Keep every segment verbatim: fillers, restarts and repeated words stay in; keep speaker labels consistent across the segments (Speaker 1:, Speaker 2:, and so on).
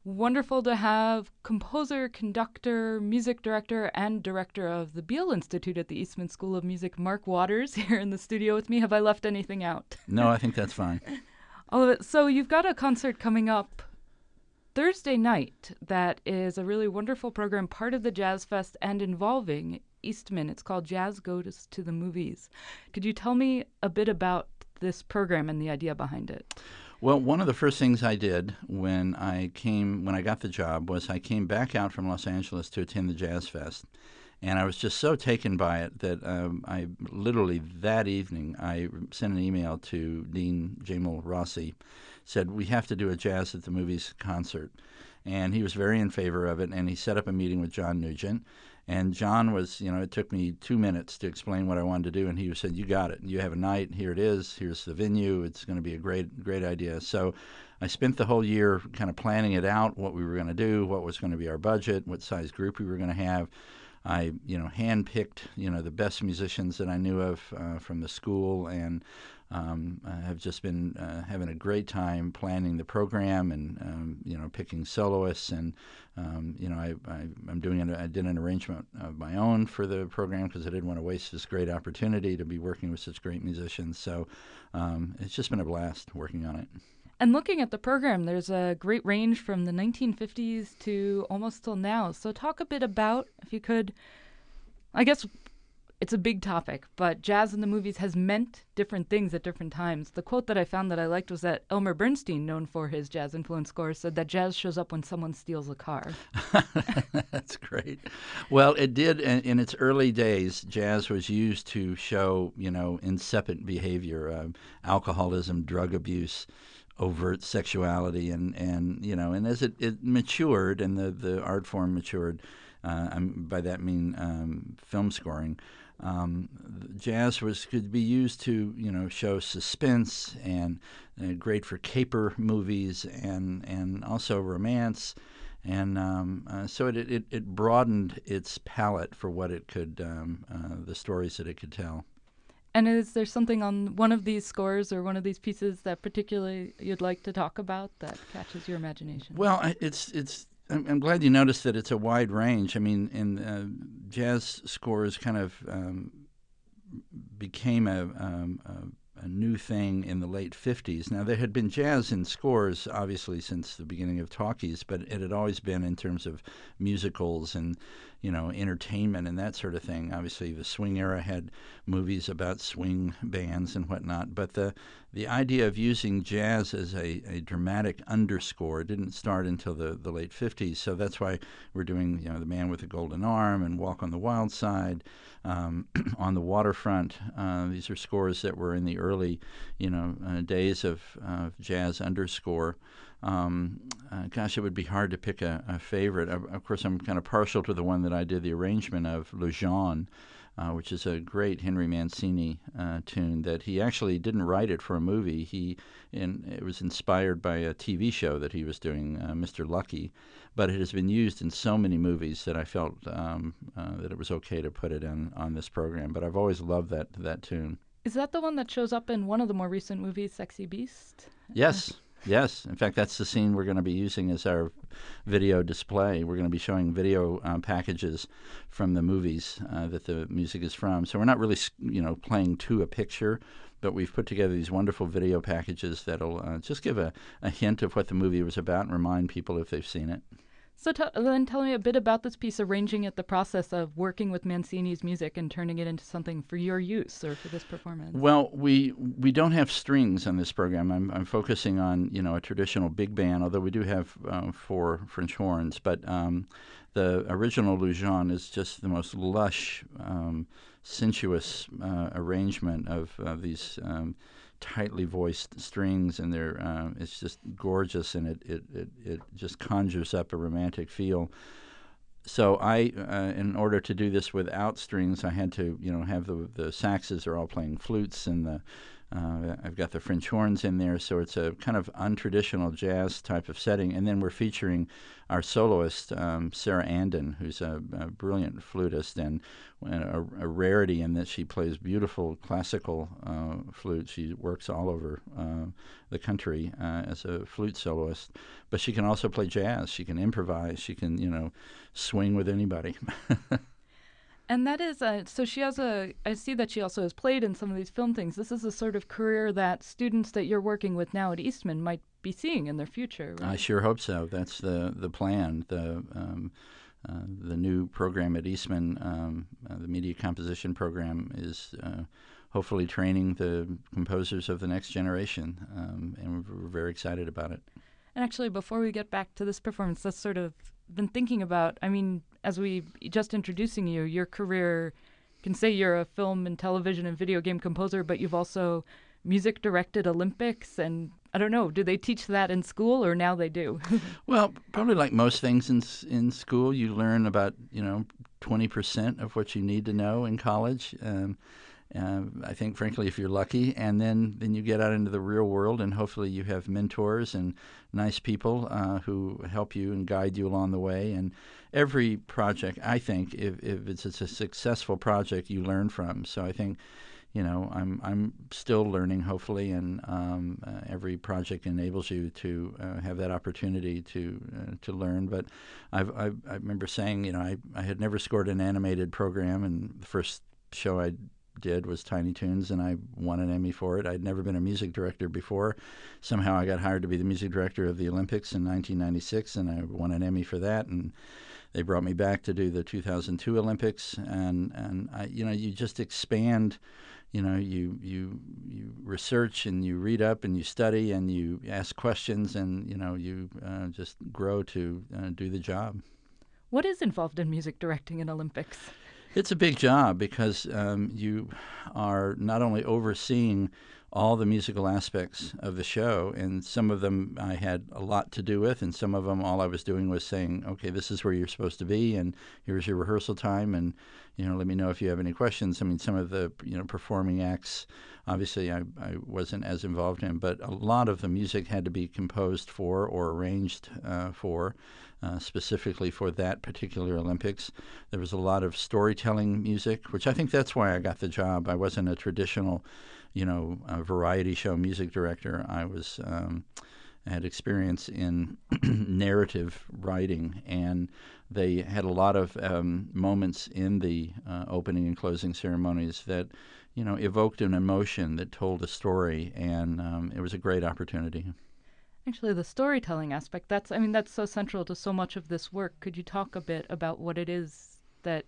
Speaker 1: wonderful to have composer, conductor, music director, and director of the Beale Institute at the Eastman School of Music, Mark Waters, here in the studio with me. Have I left anything out?
Speaker 2: No, I think that's fine.
Speaker 1: All of it. So you've got a concert coming up Thursday night that is a really wonderful program, part of the Jazz Fest and involving Eastman. It's called Jazz Goes to the Movies. Could you tell me a bit about this program and the idea behind it?
Speaker 2: Well, one of the first things I did when I came, when I got the job, was I came back out from Los Angeles to attend the Jazz Fest. And I was just so taken by it that um, I literally that evening I sent an email to Dean Jamil Rossi, said we have to do a Jazz at the Movies concert. And he was very in favor of it, and he set up a meeting with John Nugent. And John was, you know, it took me two minutes to explain what I wanted to do, and he said, you got it. You have a night. Here it is. Here's the venue. It's going to be a great, great idea. So I spent the whole year kind of planning it out, what we were going to do, what was going to be our budget, what size group we were going to have. I, you know, handpicked, you know, the best musicians that I knew of uh, from the school, and um, I have just been uh, having a great time planning the program and, um, you know, picking soloists. And, um, you know, I, I, I'm doing an, I did an arrangement of my own for the program because I didn't want to waste this great opportunity to be working with such great musicians. So um, it's just been a blast working on it.
Speaker 1: And looking at the program, there's a great range from the nineteen fifties to almost till now. So talk a bit about, if you could, I guess it's a big topic, but jazz in the movies has meant different things at different times. The quote that I found that I liked was that Elmer Bernstein, known for his jazz-influenced scores, said that jazz shows up when someone steals a car.
Speaker 2: That's great. Well, it did in, in its early days. Jazz was used to show, you know, incipient behavior, uh, alcoholism, drug abuse, overt sexuality, and, and you know, and as it, it matured and the, the art form matured, uh, I'm, by that mean um, film scoring, um, jazz was could be used to, you know, show suspense and uh, great for caper movies and and also romance, and um, uh, so it, it it broadened its palette for what it could, um, uh, the stories that it could tell.
Speaker 1: And is there something on one of these scores or one of these pieces that particularly you'd like to talk about that catches your imagination?
Speaker 2: Well, I- it's it's. I'm I'm glad you noticed that it's a wide range. I mean, in uh, jazz scores kind of um, became a, um, a, a new thing in the late fifties. Now, there had been jazz in scores, obviously, since the beginning of talkies, but it had always been in terms of musicals and, you know, entertainment and that sort of thing. Obviously, the swing era had movies about swing bands and whatnot, but the the idea of using jazz as a, a dramatic underscore didn't start until the, the late fifties. So that's why we're doing, you know, The Man with the Golden Arm and Walk on the Wild Side, um, On the Waterfront. Uh, these are scores that were in the early, you know, uh, days of uh, jazz underscore. Um, uh, gosh, it would be hard to pick a, a favorite. Of, of course, I'm kind of partial to the one that I did the arrangement of, Le Jeune, uh, which is a great Henry Mancini uh, tune that he actually didn't write it for a movie. He, in, it was inspired by a T V show that he was doing, uh, Mister Lucky, but it has been used in so many movies that I felt um, uh, that it was okay to put it in, on this program. But I've always loved that that tune.
Speaker 1: Is that the one that shows up in one of the more recent movies, Sexy Beast?
Speaker 2: Yes. Yes. In fact, that's the scene we're going to be using as our video display. We're going to be showing video um, packages from the movies uh, that the music is from. So we're not really, you know, playing to a picture, but we've put together these wonderful video packages that'll uh, just give a, a hint of what the movie was about and remind people if they've seen it.
Speaker 1: So t- then tell me a bit about this piece, arranging it, the process of working with Mancini's music and turning it into something for your use or for this performance.
Speaker 2: Well, we we don't have strings on this program. I'm, I'm focusing on, you know, a traditional big band, although we do have uh, four French horns. But um, the original Le Jeune is just the most lush, um, sensuous uh, arrangement of uh, these um, tightly voiced strings, and they're uh, it's just gorgeous, and it, it, it, it just conjures up a romantic feel. So I, uh, in order to do this without strings, I had to, you know, have the the saxes are all playing flutes, and the Uh, I've got the French horns in there, so it's a kind of untraditional jazz type of setting. And then we're featuring our soloist, um, Sarah Andon, who's a, a brilliant flutist and a, a rarity in that she plays beautiful classical uh, flute. She works all over uh, the country uh, as a flute soloist, but she can also play jazz. She can improvise. She can, you know, swing with anybody.
Speaker 1: And that is, uh, so she has a, I see that she also has played in some of these film things. This is a sort of career that students that you're working with now at Eastman might be seeing in their future, right?
Speaker 2: I sure hope so. That's the, the plan. The um, uh, the new program at Eastman, um, uh, the media composition program, is uh, hopefully training the composers of the next generation, um, and we're, we're very excited about it.
Speaker 1: And actually, before we get back to this performance, that's sort of been thinking about, I mean, as we just introducing you, your career can say you're a film and television and video game composer, but you've also music directed Olympics. And I don't know, do they teach that in school, or now they do?
Speaker 2: Well, probably like most things in in school, you learn about, you know, twenty percent of what you need to know in college. Um, Uh, I think, frankly, if you're lucky, and then, then you get out into the real world, and hopefully you have mentors and nice people uh, who help you and guide you along the way. And every project, I think, if, if it's, it's a successful project, you learn from. So I think, you know, I'm I'm still learning, hopefully, and um, uh, every project enables you to uh, have that opportunity to uh, to learn. But I've, I've, I remember saying, you know, I, I had never scored an animated program, and the first show I did was Tiny Toons, and I won an Emmy for it. I'd never been a music director before. Somehow I got hired to be the music director of the Olympics in nineteen ninety-six, and I won an Emmy for that. And they brought me back to do the two thousand two Olympics, and and I, you know, you just expand. You know, you you you research and you read up and you study and you ask questions, and you know, you uh, just grow to uh, do the job.
Speaker 1: What is involved in music directing in Olympics?
Speaker 2: It's a big job because um, you are not only overseeing all the musical aspects of the show, and some of them I had a lot to do with, and some of them all I was doing was saying, okay, this is where you're supposed to be, and here's your rehearsal time, and you know, let me know if you have any questions. I mean, some of the you know performing acts, obviously I, I wasn't as involved in, but a lot of the music had to be composed for or arranged uh, for. Uh, specifically for that particular Olympics. There was a lot of storytelling music, which I think that's why I got the job. I wasn't a traditional, you know, uh, variety show music director. I was um, I had experience in narrative writing, and they had a lot of um, moments in the uh, opening and closing ceremonies that, you know, evoked an emotion that told a story, and um, it was a great opportunity.
Speaker 1: Actually, the storytelling aspect, that's, I mean, that's so central to so much of this work. Could you talk a bit about what it is that,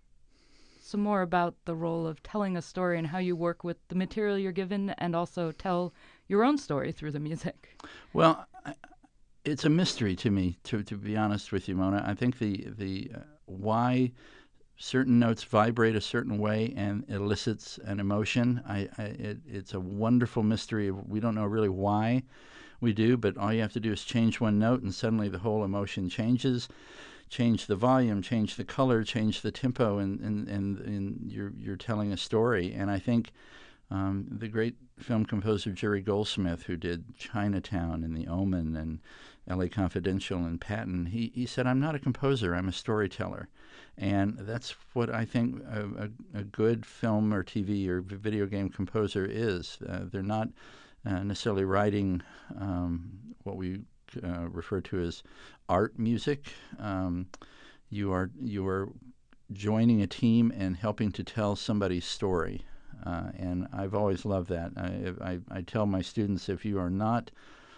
Speaker 1: some more about the role of telling a story and how you work with the material you're given and also tell your own story through the music?
Speaker 2: Well, it's a mystery to me, to, to be honest with you, Mona. I think the, the uh, why certain notes vibrate a certain way and elicits an emotion, I, I it, it's a wonderful mystery. We don't know really why we do, but all you have to do is change one note, and suddenly the whole emotion changes. Change the volume, change the color, change the tempo, and and, and, and you're you're telling a story. And I think um, the great film composer Jerry Goldsmith, who did Chinatown and The Omen and L A Confidential and Patton, he he said, "I'm not a composer, I'm a storyteller." And that's what I think a, a, a good film or T V or video game composer is. Uh, they're not Uh, necessarily writing um, what we uh, refer to as art music. Um, you are you are joining a team and helping to tell somebody's story, uh, and I've always loved that. I, I, I tell my students, if you are not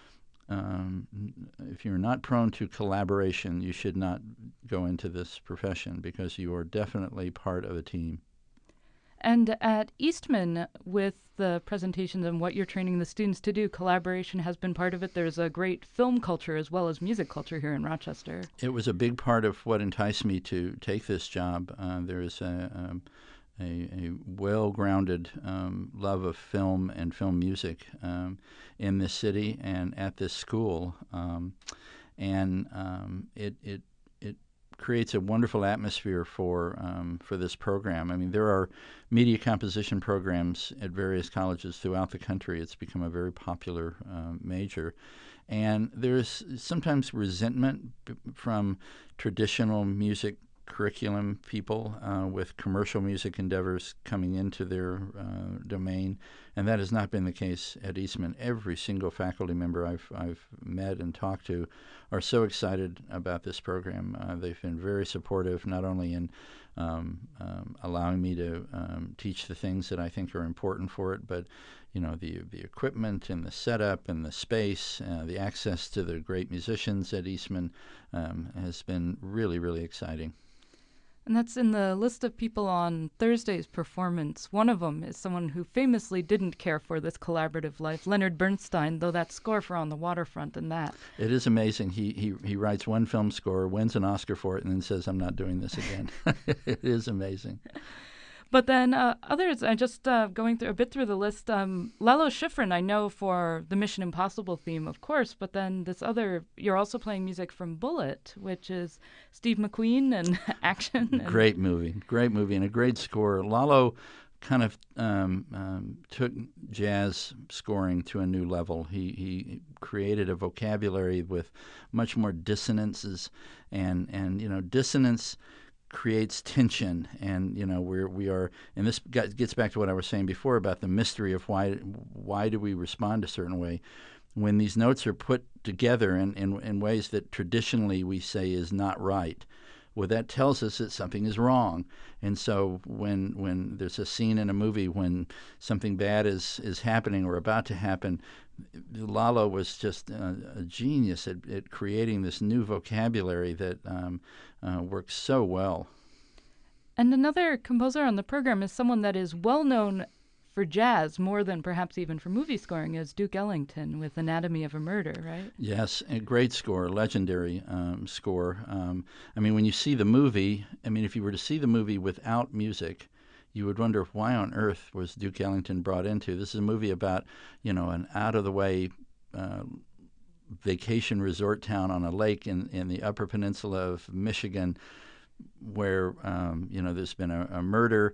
Speaker 2: um, if you're not prone to collaboration, you should not go into this profession, because you are definitely part of a team.
Speaker 1: And at Eastman, with the presentations and what you're training the students to do, collaboration has been part of it. There's a great film culture as well as music culture here in Rochester.
Speaker 2: It was a big part of what enticed me to take this job. Uh, there is a, um, a, a well-grounded um, love of film and film music um, in this city and at this school, um, and um, it it it creates a wonderful atmosphere for um, for this program. I mean, there are media composition programs at various colleges throughout the country. It's become a very popular uh, major. And there's sometimes resentment b- from traditional music curriculum people uh, with commercial music endeavors coming into their uh, domain, and that has not been the case at Eastman. Every single faculty member I've I've met and talked to are so excited about this program. Uh, they've been very supportive, not only in um, um, allowing me to um, teach the things that I think are important for it, but you know the the equipment and the setup and the space, uh, the access to the great musicians at Eastman um, has been really really exciting.
Speaker 1: And that's in the list of people on Thursday's performance. One of them is someone who famously didn't care for this collaborative life, Leonard Bernstein, though that score for On the Waterfront and that.
Speaker 2: It is amazing. He, he, he writes one film score, wins an Oscar for it, and then says, I'm not doing this again. It is amazing.
Speaker 1: But then uh, others, I just uh, going through a bit through the list. Um, Lalo Schifrin, I know for the Mission Impossible theme, of course. But then this other, you're also playing music from Bullitt, which is Steve McQueen and action. And
Speaker 2: great movie, great movie, and a great score. Lalo kind of um, um, took jazz scoring to a new level. He he created a vocabulary with much more dissonances, and and you know dissonance creates tension, and you know we're we are, and this got, gets back to what I was saying before about the mystery of why why do we respond a certain way when these notes are put together in, in, in ways that traditionally we say is not right. Well, that tells us that something is wrong. And so when when there's a scene in a movie when something bad is, is happening or about to happen, Lalo was just a, a genius at, at creating this new vocabulary that um, uh, works so well.
Speaker 1: And another composer on the program is someone that is well known for jazz more than perhaps even for movie scoring, is Duke Ellington with Anatomy of a Murder, right?
Speaker 2: Yes, a great score, legendary um, score. Um, I mean, when you see the movie, I mean, if you were to see the movie without music, you would wonder why on earth was Duke Ellington brought into. This is a movie about, you know, an out-of-the-way uh, vacation resort town on a lake in, in the Upper Peninsula of Michigan where, um, you know, there's been a, a murder.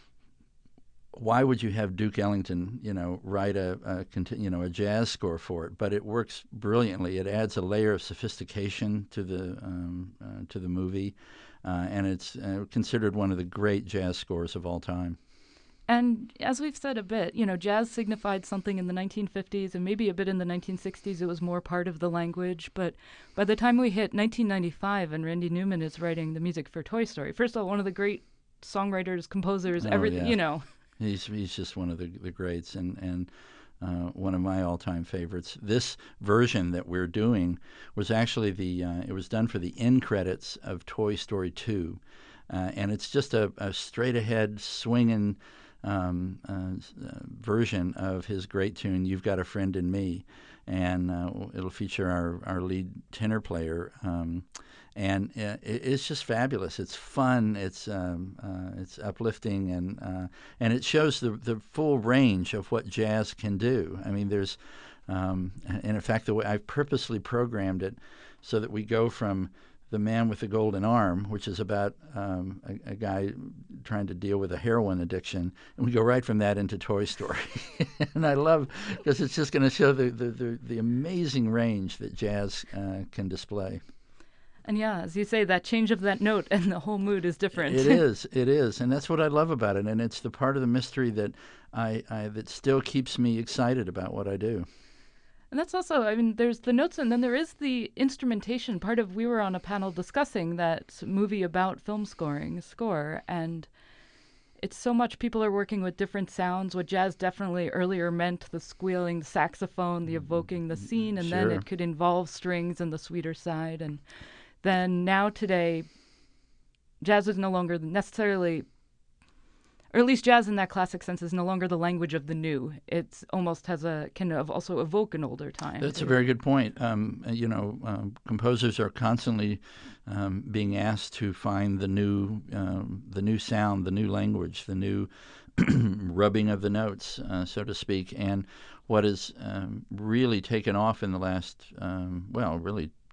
Speaker 2: Why would you have Duke Ellington, you know, write a, a, you know, a jazz score for it? But it works brilliantly. It adds a layer of sophistication to the um, uh, to the movie, uh, and it's uh, considered one of the great jazz scores of all time.
Speaker 1: And as we've said a bit, you know, jazz signified something in the nineteen fifties and maybe a bit in the nineteen sixties. It was more part of the language. But by the time we hit nineteen ninety-five and Randy Newman is writing the music for Toy Story, first of all, one of the great songwriters, composers,
Speaker 2: oh,
Speaker 1: everything,
Speaker 2: yeah.
Speaker 1: you know.
Speaker 2: He's he's just one of the the greats, and and uh, one of my all-time favorites. This version that we're doing was actually the uh, it was done for the end credits of Toy Story two, uh, and it's just a, a straight-ahead swinging um, uh, version of his great tune "You've Got a Friend in Me," and uh, it'll feature our our lead tenor player. Um, And uh, it's just fabulous. It's fun. It's um, uh, it's uplifting, and uh, and it shows the the full range of what jazz can do. I mean, there's, um, and in fact, the way I've purposely programmed it so that we go from The Man with the Golden Arm, which is about um, a, a guy trying to deal with a heroin addiction, and we go right from that into Toy Story. And I love, because it's just going to show the, the, the, the amazing range that jazz uh, can display.
Speaker 1: And yeah, as you say, that change of that note and the whole mood is different.
Speaker 2: It is, it is, and that's what I love about it, and it's the part of the mystery that I, I that still keeps me excited about what I do.
Speaker 1: And that's also, I mean, there's the notes, and then there is the instrumentation. Part of, we were on a panel discussing that movie about film scoring, score, and it's so much people are working with different sounds. What jazz definitely earlier meant, the squealing, the saxophone, the evoking the scene, and
Speaker 2: Sure.
Speaker 1: then it could involve strings and the sweeter side, and then now today, jazz is no longer necessarily, or at least jazz in that classic sense is no longer the language of the new. It almost has a, can also evoke an older time.
Speaker 2: That's a very good point. Um, you know, um, composers are constantly um, being asked to find the new, um, the new sound, the new language, the new rubbing of the notes, uh, so to speak. And what has um, really taken off in the last, um, well, really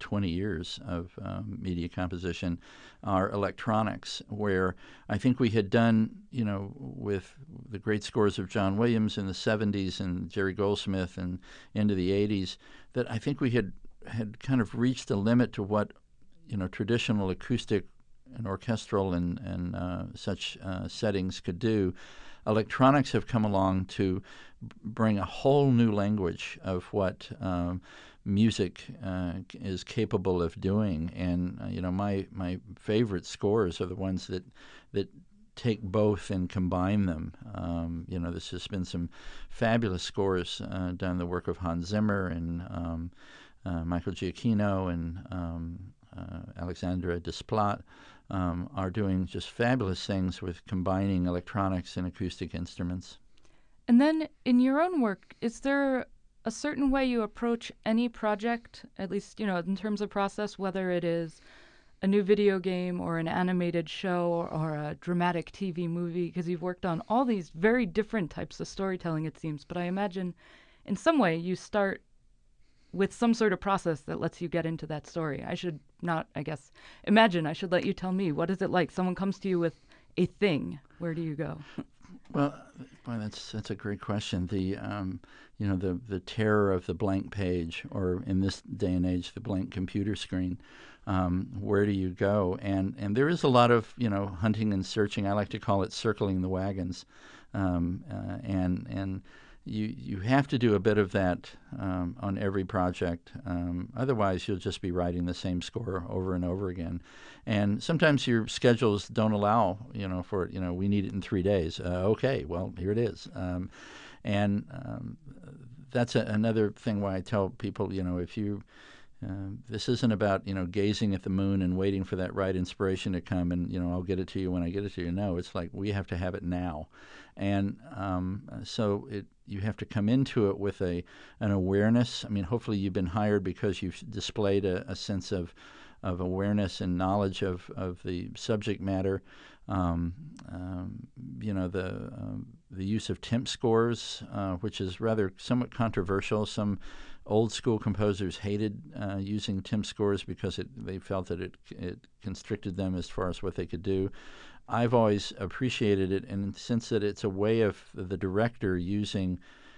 Speaker 2: twenty years of um, media composition are electronics, where I think we had done, you know, with the great scores of John Williams in the seventies and Jerry Goldsmith and into the eighties, that I think we had had kind of reached a limit to what, you know, traditional acoustic and orchestral and, and uh, such uh, settings could do. Electronics have come along to b- bring a whole new language of what um, music uh, is capable of doing. And uh, you know, my my favorite scores are the ones that that take both and combine them. Um, you know, this has been some fabulous scores uh, done the work of Hans Zimmer and um, uh, Michael Giacchino and um, uh, Alexandre Desplat. Um, are doing just fabulous things with combining electronics and acoustic instruments.
Speaker 1: And then in your own work, is there a certain way you approach any project, at least, you know, in terms of process, whether it is a new video game or an animated show or, or a dramatic T V movie? Because you've worked on all these very different types of storytelling, it seems. But I imagine in some way you start with some sort of process that lets you get into that story. I should not, I guess, imagine. I should let you tell me. What is it like? Someone comes to you with a thing. Where do you go?
Speaker 2: Well, boy, that's that's a great question. The um, you know the the terror of the blank page, or in this day and age, the blank computer screen. Um, where do you go? And and there is a lot of you know hunting and searching. I like to call it circling the wagons, um, uh, and and. You you have to do a bit of that um, on every project. Um, otherwise, you'll just be writing the same score over and over again. And sometimes your schedules don't allow, you know, for you know we need it in three days. Uh, okay, well here it is. Um, and um, that's a, another thing why I tell people, you know, if you Uh, this isn't about you know gazing at the moon and waiting for that right inspiration to come and you know I'll get it to you when I get it to you. No, it's like we have to have it now, and um, so it you have to come into it with a an awareness. I mean, hopefully you've been hired because you've displayed a, a sense of of awareness and knowledge of, of the subject matter. Um, um, you know the um, the use of temp scores, uh, which is rather somewhat controversial. Some old school composers hated uh, using temp scores because it, they felt that it it constricted them as far as what they could do. I've always appreciated it in the sense that it's a way of the director using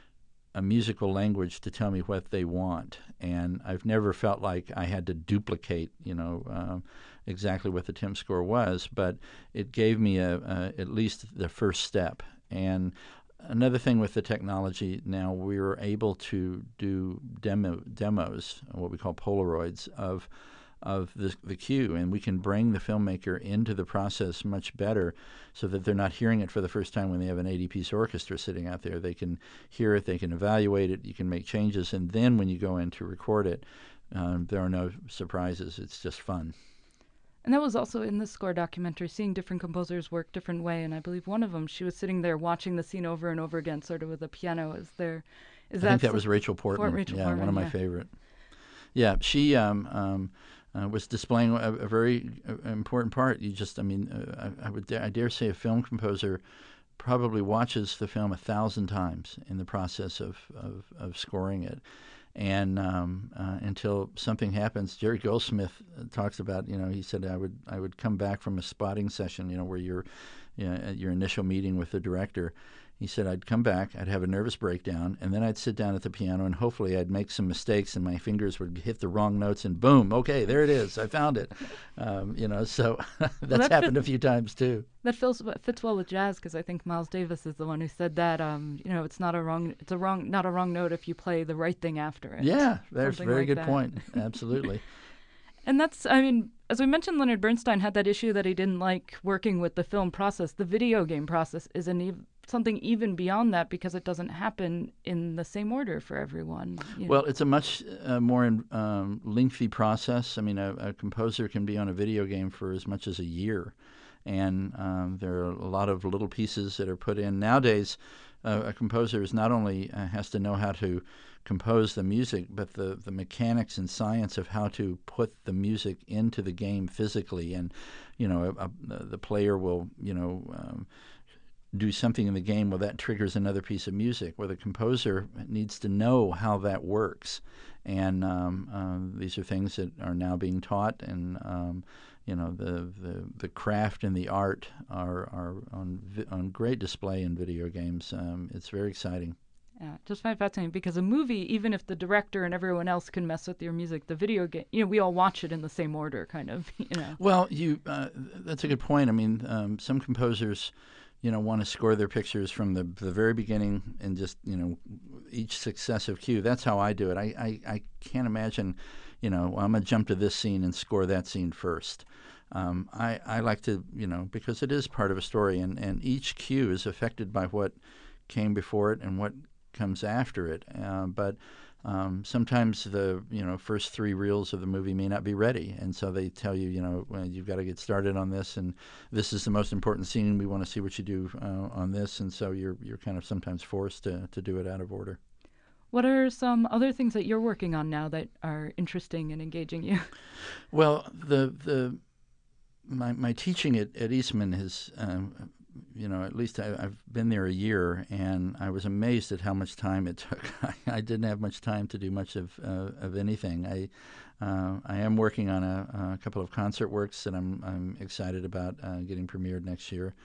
Speaker 2: a musical language to tell me what they want, and I've never felt like I had to duplicate, you know, um, exactly what the temp score was, but it gave me a, a at least the first step. And another thing with the technology now, we are able to do demo demos, what we call Polaroids of of the the cue, and we can bring the filmmaker into the process much better, so that they're not hearing it for the first time when they have an eighty-piece orchestra sitting out there. They can hear it, they can evaluate it, you can make changes, and then when you go in to record it, um, there are no surprises. It's just fun.
Speaker 1: And that was also in the score documentary, seeing different composers work different way. And I believe one of them, she was sitting there watching the scene over and over again, sort of with a piano. Is there? Is
Speaker 2: I
Speaker 1: that
Speaker 2: think that
Speaker 1: so-
Speaker 2: was Rachel Portman.
Speaker 1: For Rachel
Speaker 2: yeah,
Speaker 1: Portman,
Speaker 2: one of my
Speaker 1: yeah.
Speaker 2: favorite. Yeah, she um, um, uh, was displaying a, a very uh, important part. You just, I mean, uh, I, I would, dare, I dare say, a film composer probably watches the film a thousand times in the process of of, of scoring it. And um, uh, until something happens, Jerry Goldsmith talks about, you know, he said I would I would come back from a spotting session, you know, where you're, you know, at your initial meeting with the director. He said I'd come back, I'd have a nervous breakdown, and then I'd sit down at the piano, and hopefully I'd make some mistakes, and my fingers would hit the wrong notes, and boom, okay, there it is, I found it. Um, you know, so that's
Speaker 1: that
Speaker 2: happened
Speaker 1: fit-
Speaker 2: a few times too.
Speaker 1: That feels, fits well with jazz, because I think Miles Davis is the one who said that. Um, you know, it's not a wrong, it's a wrong, not a wrong note if you play the right thing after it.
Speaker 2: Yeah, that's a
Speaker 1: Something
Speaker 2: very
Speaker 1: like
Speaker 2: good
Speaker 1: that.
Speaker 2: point. Absolutely.
Speaker 1: And that's, I mean, as we mentioned, Leonard Bernstein had that issue that he didn't like working with the film process. The video game process is an ev- something even beyond that, because it doesn't happen in the same order for everyone. you know.
Speaker 2: Well, it's a much uh, more um, lengthy process. I mean, a, a composer can be on a video game for as much as a year, and um, there are a lot of little pieces that are put in. Nowadays, uh, a composer is not only uh, has to know how to compose the music, but the, the mechanics and science of how to put the music into the game physically. And, you know, a, a, the player will, you know, um, do something in the game, well, that triggers another piece of music. Well, the composer needs to know how that works. And um, uh, these are things that are now being taught, and um, you know, the, the the craft and the art are are on on great display in video games. Um, it's very exciting.
Speaker 1: Yeah, just find it fascinating because a movie, even if the director and everyone else can mess with your music, the video game, you know, we all watch it in the same order, kind of, you know.
Speaker 2: Well, you uh, that's a good point. I mean, um, some composers, you know, want to score their pictures from the the very beginning and just, you know, each successive cue. That's how I do it. I, I, I can't imagine, you know, well, I'm going to jump to this scene and score that scene first. Um, I, I like to, you know, because it is part of a story, and, and each cue is affected by what came before it and what comes after it. Uh, but um, sometimes the, you know, first three reels of the movie may not be ready, and so they tell you, you know, well, you've got to get started on this, and this is the most important scene. We want to see what you do uh, on this, and so you're you're kind of sometimes forced to to do it out of order.
Speaker 1: What are some other things that you're working on now that are interesting and engaging you?
Speaker 2: Well, the the my my teaching at, at Eastman has, um, you know, at least I, I've been there a year, and I was amazed at how much time it took. I, I didn't have much time to do much of uh, of anything. I uh, I am working on a, a couple of concert works that I'm I'm excited about uh, getting premiered next year.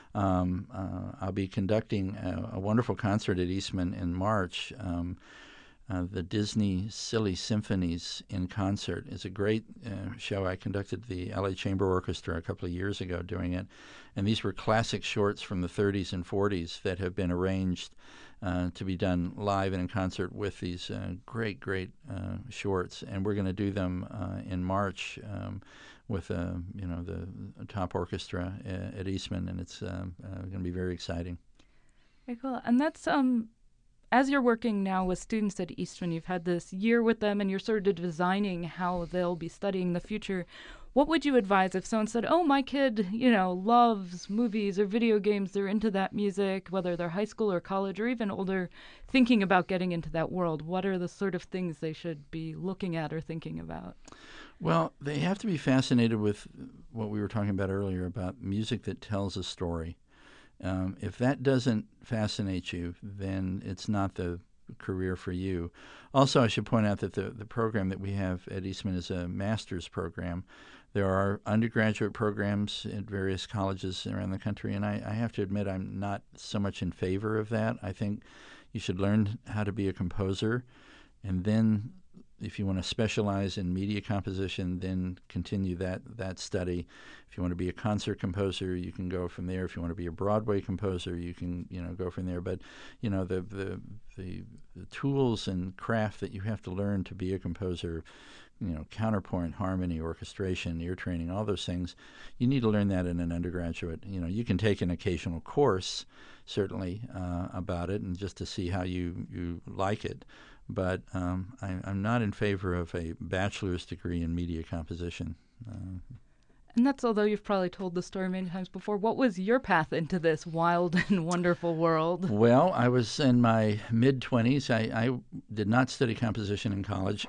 Speaker 2: Um, uh, I'll be conducting a, a wonderful concert at Eastman in March. Um, Uh, the Disney Silly Symphonies in Concert is a great uh, show. I conducted the L A Chamber Orchestra a couple of years ago doing it, and these were classic shorts from the thirties and forties that have been arranged uh, to be done live and in concert with these uh, great, great uh, shorts. And we're going to do them uh, in March um, with uh, you know the top orchestra uh, at Eastman, and it's uh, uh, going to be very exciting.
Speaker 1: Very cool. And that's um. As you're working now with students at Eastman, you've had this year with them and you're sort of designing how they'll be studying the future. What would you advise if someone said, oh, my kid, you know, loves movies or video games, they're into that music, whether they're high school or college or even older, thinking about getting into that world? What are the sort of things they should be looking at or thinking about?
Speaker 2: Well, they have to be fascinated with what we were talking about earlier about music that tells a story. Um, if that doesn't fascinate you, then it's not the career for you. Also, I should point out that the, the program that we have at Eastman is a master's program. There are undergraduate programs at various colleges around the country, and I, I have to admit I'm not so much in favor of that. I think you should learn how to be a composer, and then if you want to specialize in media composition, then continue that that study. If you want to be a concert composer, you can go from there. If you want to be a Broadway composer, you can you know go from there. But you know the the the, the tools and craft that you have to learn to be a composer, you know, counterpoint, harmony, orchestration, ear training, all those things, you need to learn that in an undergraduate. You know, you can take an occasional course, certainly, uh, about it, and just to see how you you like it. But um, I, I'm not in favor of a bachelor's degree in media composition. Uh,
Speaker 1: and that's although you've probably told the story many times before. What was your path into this wild and wonderful world?
Speaker 2: Well, I was in my mid-twenties. I, I did not study composition in college.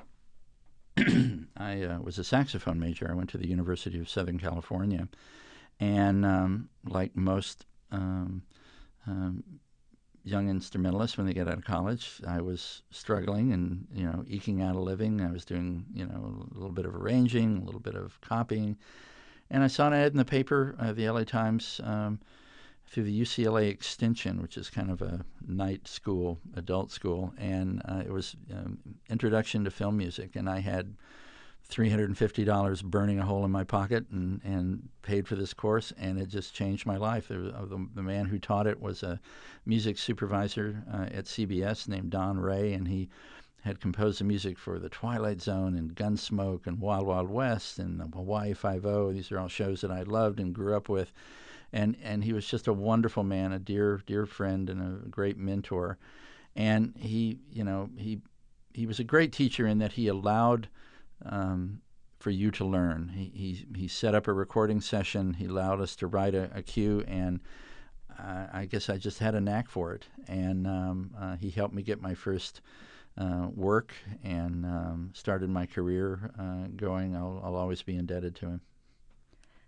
Speaker 2: I uh, was a saxophone major. I went to the University of Southern California. And um, like most um, um, young instrumentalists, when they get out of college, I was struggling and, you know, eking out a living. I was doing, you know, a little bit of arranging, a little bit of copying. And I saw an ad in the paper, uh, the L A Times, um, through the U C L A Extension, which is kind of a night school, adult school. And uh, it was um, Introduction to Film Music. And I had three hundred fifty dollars burning a hole in my pocket and, and paid for this course, and it just changed my life. There was, uh, the, the man who taught it was a music supervisor uh, at C B S named Don Ray, and he had composed the music for The Twilight Zone and Gunsmoke and Wild Wild West and Hawaii Five-O. These are all shows that I loved and grew up with. And, and he was just a wonderful man, a dear, dear friend and a great mentor. And he, you know, he, he was a great teacher in that he allowed Um, for you to learn. He, he he set up a recording session. He allowed us to write a, a cue, and uh, I guess I just had a knack for it. And um, uh, he helped me get my first uh, work and um, started my career uh, going. I'll, I'll always be indebted to him.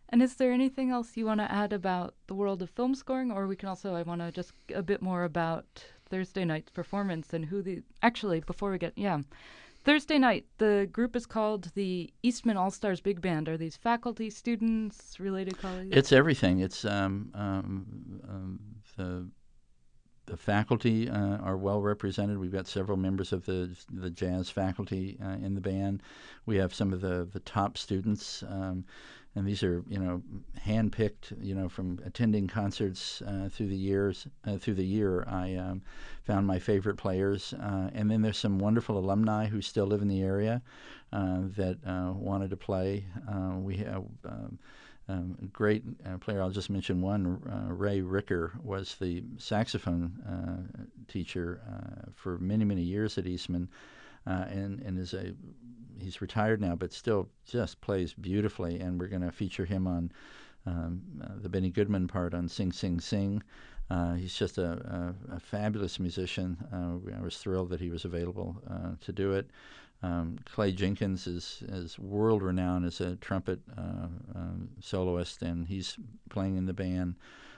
Speaker 1: And is there anything else you want to add about the world of film scoring? Or we can also, I want to just a bit more about Thursday night's performance and who the, actually, before we get, yeah. Thursday night, the group is called the Eastman All-Stars Big Band. Are these faculty, students, related colleagues?
Speaker 2: It's everything. It's um, um, um, the the faculty uh, are well represented. We've got several members of the the jazz faculty uh, in the band. We have some of the the top students, um, and these are you know handpicked you know from attending concerts uh, through the years uh, through the year. I um, found my favorite players, uh, and then there's some wonderful alumni who still live in the area uh, that uh, wanted to play. Uh, we have. Um, Um, a great uh, player. I'll just mention one. Uh, Ray Ricker was the saxophone uh, teacher uh, for many, many years at Eastman, uh, and and is a he's retired now, but still just plays beautifully. And we're going to feature him on um, uh, the Benny Goodman part on Sing Sing Sing. Uh, he's just a, a, a fabulous musician. Uh, I was thrilled that he was available uh, to do it. Um, Clay Jenkins is, is world-renowned as a trumpet uh, um, soloist, and he's playing in the band.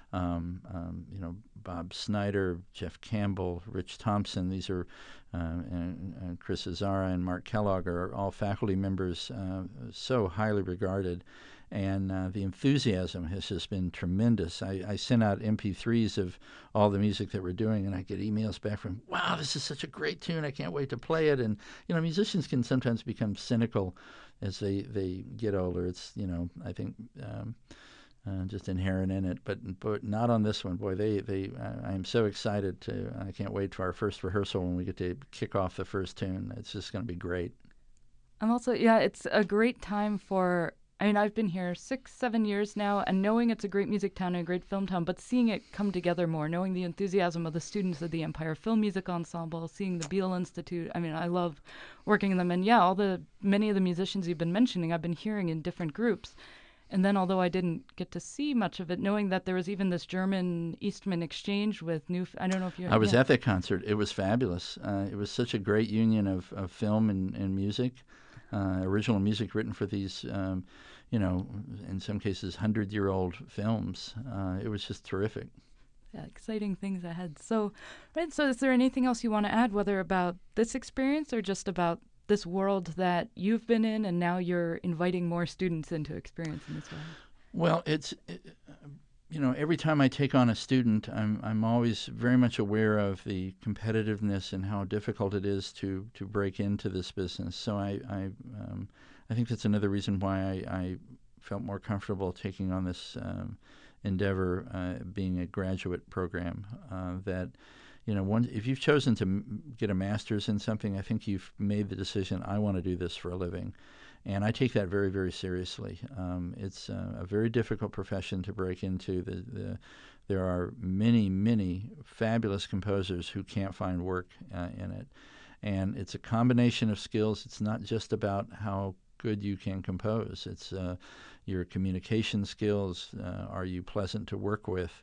Speaker 2: Um, um, you know, Bob Snyder, Jeff Campbell, Rich Thompson, these are, uh, and, and Chris Azara and Mark Kellogg are all faculty members, uh, so highly regarded. And uh, the enthusiasm has just been tremendous. I, I sent out M P threes of all the music that we're doing, and I get emails back from, wow, this is such a great tune. I can't wait to play it. And, you know, musicians can sometimes become cynical as they, they get older. It's, you know, I think um, uh, just inherent in it. But but not on this one. Boy, they, they uh, I am so excited to, I can't wait for our first rehearsal when we get to kick off the first tune. It's just going to be great.
Speaker 1: I'm also, yeah, it's a great time for, I mean, I've been here six, seven years now, and knowing it's a great music town and a great film town, but seeing it come together more, knowing the enthusiasm of the students of the Empire Film Music Ensemble, seeing the Beale Institute. I mean, I love working in them. And yeah, all the many of the musicians you've been mentioning, I've been hearing in different groups. And then, although I didn't get to see much of it, knowing that there was even this German Eastman exchange with new, I don't know if you.
Speaker 2: I was
Speaker 1: yeah.
Speaker 2: at that concert. It was fabulous. Uh, it was such a great union of, of film and, and music, uh, original music written for these. Um, you know, in some cases, hundred-year-old films. Uh, it was just terrific.
Speaker 1: Yeah, exciting things ahead. So, right, so is there anything else you want to add, whether about this experience or just about this world that you've been in and now you're inviting more students into experience in this way?
Speaker 2: Well, it's, it, you know, every time I take on a student, I'm I'm always very much aware of the competitiveness and how difficult it is to, to break into this business. So I, I um, I think that's another reason why I, I felt more comfortable taking on this um, endeavor, uh, being a graduate program. Uh, that, you know, one, if you've chosen to m- get a master's in something, I think you've made the decision, I want to do this for a living. And I take that very, very seriously. Um, it's uh, a very difficult profession to break into. The, the, there are many, many fabulous composers who can't find work uh, in it. And it's a combination of skills. It's not just about how good you can compose. It's uh, your communication skills. Uh, are you pleasant to work with?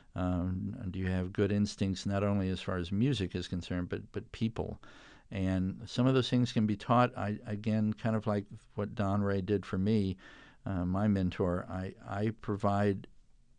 Speaker 2: Um, do you have good instincts, not only as far as music is concerned, but but people? And some of those things can be taught. I again, kind of like what Don Ray did for me, uh, my mentor. I I provide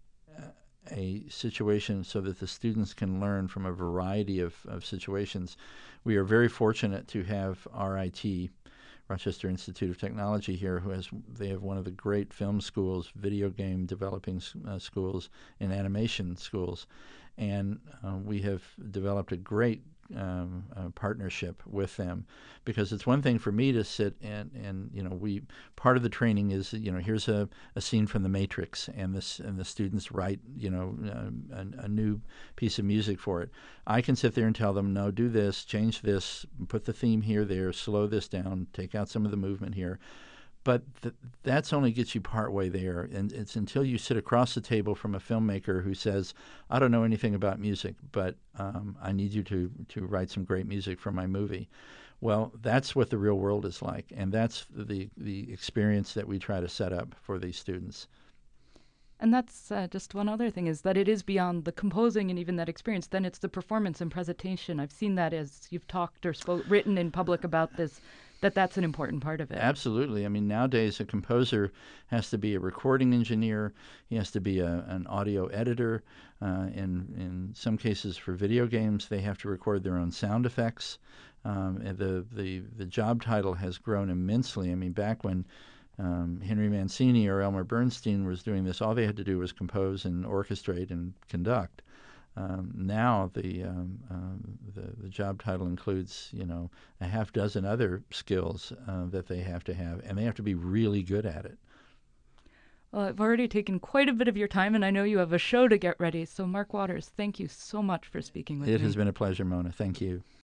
Speaker 2: a situation so that the students can learn from a variety of, of situations. We are very fortunate to have R I T, Rochester Institute of Technology here, who has they have one of the great film schools, video game developing uh, schools, and animation schools, and uh, we have developed a great um, uh, partnership with them, because it's one thing for me to sit and and you know we part of the training is you know here's a, a scene from The Matrix, and this and the students write you know uh, a, a new piece of music for it. I can sit there and tell them, no, do this, change this, put the theme here, there, slow this down, take out some of the movement here. But th- that's only gets you partway there, and it's until you sit across the table from a filmmaker who says, I don't know anything about music, but um, I need you to, to write some great music for my movie. Well, that's what the real world is like, and that's the, the experience that we try to set up for these students.
Speaker 1: And that's uh, just one other thing, is that it is beyond the composing and even that experience. Then it's the performance and presentation. I've seen that as you've talked or spoke, written in public about this that that's an important part of it.
Speaker 2: Absolutely. I mean, nowadays a composer has to be a recording engineer. He has to be a, an audio editor. Uh, in in some cases, for video games, they have to record their own sound effects. Um, and the the the job title has grown immensely. I mean, back when um, Henry Mancini or Elmer Bernstein was doing this, all they had to do was compose and orchestrate and conduct. Um, now the, um, um, the the job title includes, you know, a half dozen other skills uh, that they have to have, and they have to be really good at it.
Speaker 1: Well, I've already taken quite a bit of your time, and I know you have a show to get ready. So, Mark Waters, thank you so much for speaking with
Speaker 2: It
Speaker 1: me.
Speaker 2: has been a pleasure, Mona. Thank you.